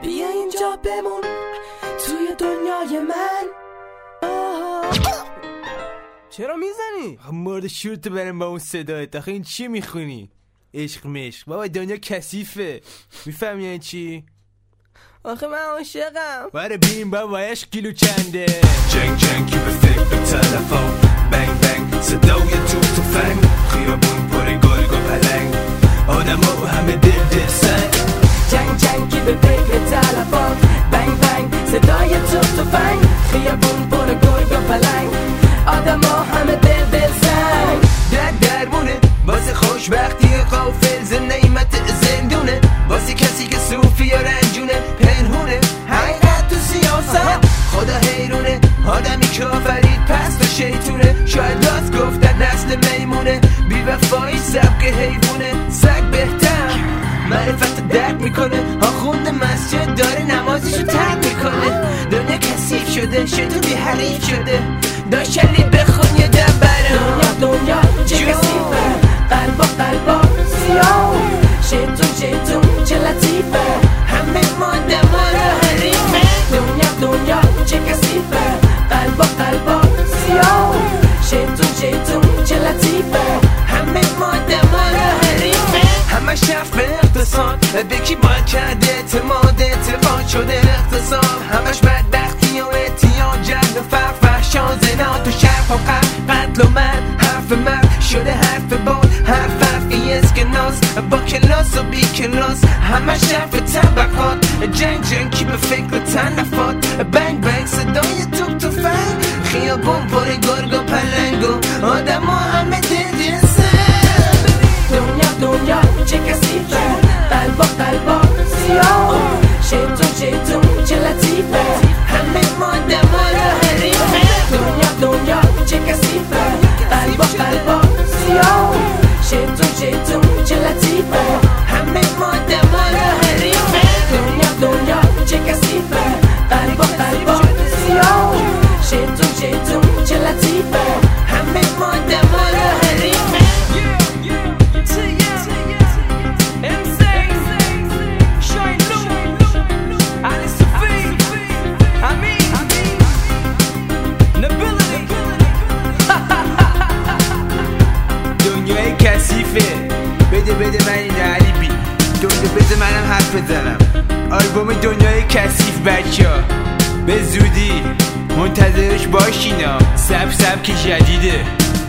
بیا اینجا بمون توی دنیای من. چرا میزنی؟ مورد شورتو برم با اون صدایت. آخه این چی میخونی؟ عشق مشق بابا، دنیا کثیفه. میفهمی یعنی چی؟ آخه من عاشقم. باره بیم بابا، عشق کیلو چنده؟ جنگ جنگ که به فکر به تلفن، بنگ بنگ صدای توپ تفنگ، خیابون پر گرگ و پلنگ، آدما همه دل سنگ. جنگ جنگ که به فکر تلفن، بنگ بنگ صدای توپ تفنگ، خیابون پر گرگ و پلنگ، آدما همه دل سنگ. درمونه واسه خوشبختی غافل ز نعمت زندونه، واسه کسی که صوفی و رنجونه، پنهونه حقیقت تو سیاست. خدا حیرونه آدمی که آفرید پس تو شیطونه، شاید راست گفتن نسل میمونه، بی وفایی سبک حیوونه. سگ بهتر معرفت درد میکنه، آخوند مسجد داره نمازشو ترک میکنه. دنیا کثیف شده، شیطون بی حریف شده، داشت شلیل بخون یه دبره. دنیا چه کثیفه، قلبا سیاه، شیطون چه لطیفه، همه ماده ما رو حریفه. دنیا چه کثیفه، قلبا سیاه، شیطون چه لطیفه، همه ماده ما رو حریفه. همه شرف به اقتصاد، به کی باید کرده اعتماد، اعتقاد شده اقتصاد. همش بدبختی و اعتیاد، جهل و فحشا زنا تو شرف و قتل و مرد. حرف مرد شده حرف باد، حرفی اسکناس با کلاس و بی کلاس. همه شرف طبقات، جنگ کی به فکر تلفات، بنگ بنگ صدای توپ تفنگ، خیابون پر گرگ و پلنگ و آدما همه دل سنگ. دنیا چه کثیفه، قلبا سیاه، شیطون چه لطیفه، همه ماده ما رو حریفه. دنیا چه کثیفه، قلبا سیاه، شیطون چه لطیفه، همه ماده ما رو حریفه. دنیا چه کثیفه، قلبا سیاه، شیطون چه لطیفه، همه ماده ما رو حریفه. دنیای کثیفه. بده من این علیبی دنیا، بده منم حرف بزنم. آلبوم دنیای کثیف بچه‌ها به زودی منتظرش باشینا. سبک جدیده.